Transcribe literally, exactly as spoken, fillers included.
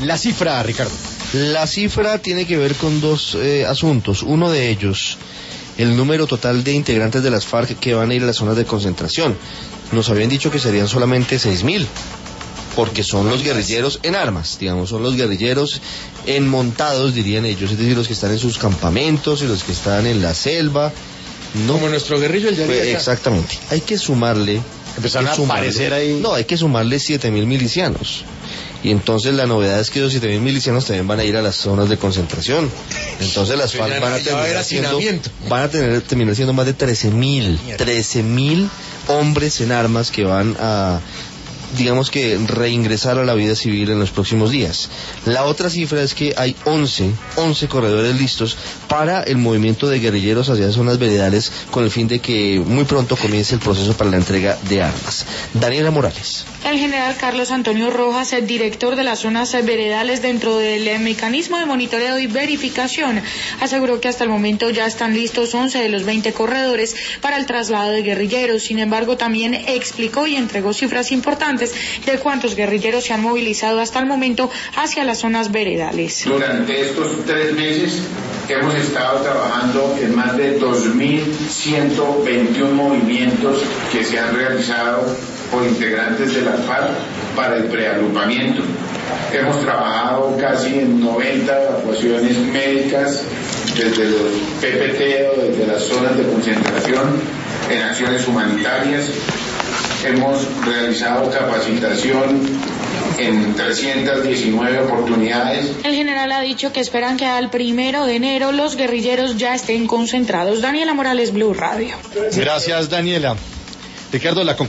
La cifra, Ricardo. La cifra tiene que ver con dos eh, asuntos. Uno de ellos, el número total de integrantes de las FARC que van a ir a las zonas de concentración. Nos habían dicho que serían solamente seis mil, porque son los guerrilleros en armas, digamos, son los guerrilleros enmontados, dirían ellos, es decir, los que están en sus campamentos y los que están en la selva. No, como nuestro guerrillo el pues, exactamente. Hay que sumarle... Empezaron a aparecer ahí... No, hay que sumarle siete mil milicianos. Y entonces la novedad es que los siete mil milicianos también van a ir a las zonas de concentración. Entonces las FARC van a terminar siendo, van a tener, terminar siendo más de trece mil, trece mil hombres en armas que van a, digamos que, reingresar a la vida civil en los próximos días. La otra cifra es que hay once, once corredores listos para el movimiento de guerrilleros hacia zonas veredales, con el fin de que muy pronto comience el proceso para la entrega de armas. Daniela Morales. El general Carlos Antonio Rojas, el director de las zonas veredales dentro del mecanismo de monitoreo y verificación, aseguró que hasta el momento ya están listos once de los veinte corredores para el traslado de guerrilleros. Sin embargo, también explicó y entregó cifras importantes de cuántos guerrilleros se han movilizado hasta el momento hacia las zonas veredales. Durante estos tres meses hemos estado trabajando en más de dos mil ciento veintiún movimientos que se han realizado por integrantes de la FARC para el preagrupamiento. Hemos trabajado casi en noventa evacuaciones médicas desde los P P T o desde las zonas de concentración en acciones humanitarias. Hemos realizado capacitación en trescientas diecinueve oportunidades. El general ha dicho que esperan que al primero de enero los guerrilleros ya estén concentrados. Daniela Morales, Blue Radio. Gracias, Daniela. Ricardo, la